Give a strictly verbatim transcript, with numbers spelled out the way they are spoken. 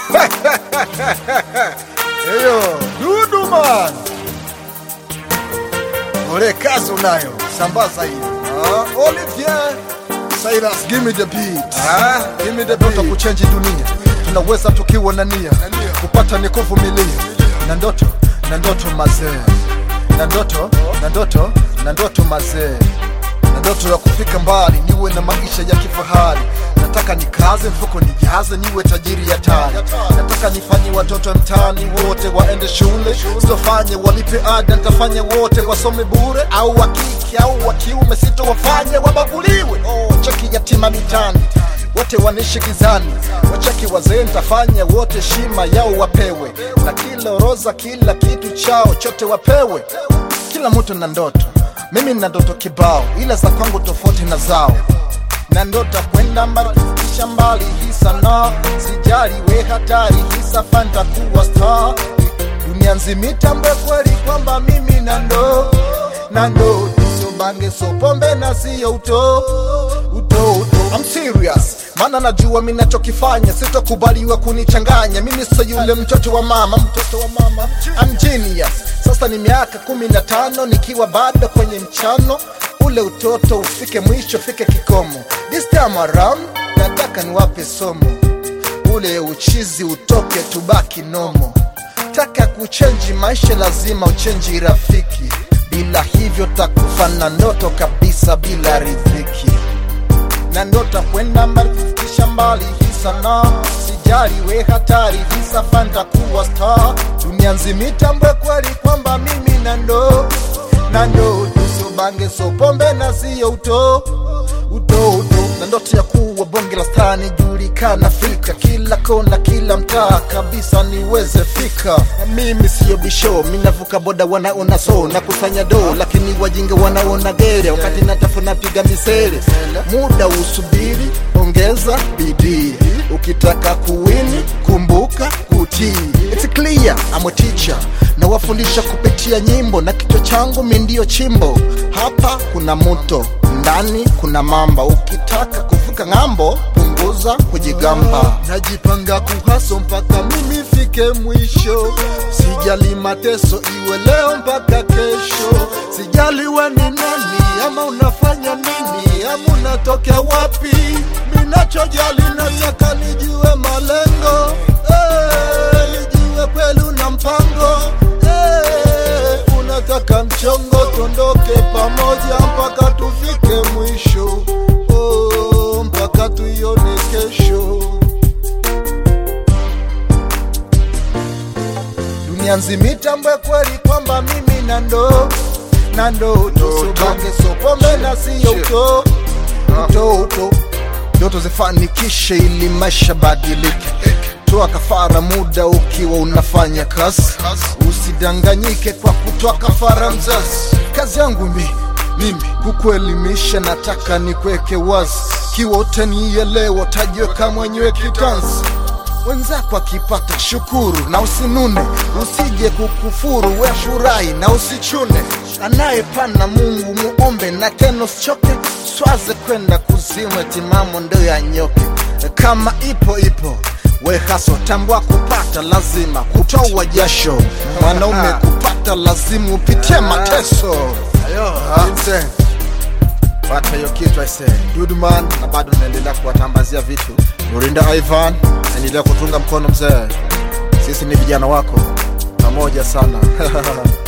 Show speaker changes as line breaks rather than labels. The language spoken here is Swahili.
Eyo, dudu man. Ole kazi unayo, sambaza hiyo. Ah, Olivier Cyrus, give me the beat. Ah, give me the beat. Ndoto kuchange dunia, tunaweza tukiwa na nia. Kupata ni kuvumilia. Na ndoto, na ndoto mazee. Na ndoto, na ndoto, na ndoto mazee. Na ndoto ya kufika mbali, niwe na maisha ya kifahari. Nataka nikaze mfuko nijaze, niwe tajiri ya tani. Nataka nifanye watoto mtaani wote waende shule, sitofanye walipe ada, nitafanya wote wasome bure. Au wakike au wakiume, sitowafanye wabaguliwe. Oh, cheki yatima mitani, wote wanishi gizani. Wacheki wazee, nitafanya wote shima yao wapewe. Na kila roza, kila kitu chao chote wapewe. Kila mtu na ndoto, mimi na ndoto kibao, ila za kwangu tofauti na zao. Na ndoto kwenda mbali, kisha mbali hii sana. Sijali we hatari, hii safari nitakuwa star. Dunia nzima itambue kweli kwamba mimi na ndo na ndo sio bange, sio pombe na sio uto uto uto. I'm serious, maana najua mimi nachokifanya sitokubaliwa kunichanganya. Mimi sio yule mtoto wa mama, mtoto wa mama. I'm genius. Sasa ni miaka kumi na tano nikiwa bado kwenye mchano. Ule utoto ufike mwisho, fike kikomo. This time around nataka niwape somo. Ule uchizi utoke, tubaki nomo. Taka kuchange maisha, lazima uchange rafiki. Bila hivyo takufa na ndoto kabisa, bila riziki. Na ndoto kwenda mbali, kisha mbali hii sana. Sijali we hatari, hii safari nitakuwa star. Dunia nzima itambue kweli kwamba mimi na ndo na ndo sio bange, sio pombe na sio uto uto uto. Na ndoto ya kuwa bonge la star, nijulikana Afrika kila kona, kila mtaa kabisa niweze fika. Na mimi sio bisho, mimi navuka boda wanaona so na kusanya do, lakini wajinga wanaona gere. Wakati natafuna piga misele, muda usubiri, ongeza bidii. Ukitaka kuwini, kumbuka kutii. It's clear, I'm a teacher. Na wafundisha kupitia nyimbo, na kichwa changu mimi ndio chimbo. Hapa kuna moto, ndani kuna mamba. Ukitaka kuvuka ngambo, punguza kujigamba. Najipanga kuhaso mpaka mimi fike mwisho. Sijali mateso iwe leo mpaka kesho. Sijali we ni nani, ama unafanya nini, ama unatokea wapi. Mimi nachojali nataka nijue malengo. Eh, nijue kweli una mpango. Eh, unataka mchongo, tondoke pamoja mpaka tufike mwisho. Oh, mpaka tuione kesho. Dunia nzima itambue kweli kwamba mimi na ndo na ndo sio bange, sio pombe na sio uto uto uto. Ndoto zifanikishe ili maisha badilike. Toa kafara muda ukiwa unafanya kazi. Usidanganyike kwa kutoa kafara mzazi. Kazi yangu mi, mimi kukuelimisha, nataka nikweke wazi. Kiwa utanielewa tajiweka mwenyewe kitanzi. Wenzako akipata shukuru na usinune. Usije kukufuru, we furahi na usichune. Anayepana Mungu muombe na tena usichoke. Swaze kwenda kuzimu, timamo ndo ya nyoke. Kama ipo ipo, we haso tambua kupata lazima kutoa jasho. Mwanaume kupata lazima upitie mateso. Ayo, ha? Pata hiyo kitu I say. Dudu man, na bado naendelea kuwatambazia vitu. Nurinda Ivan, endelea kutunga mkono mzee. Sisi ni vijana wako pamoja sana.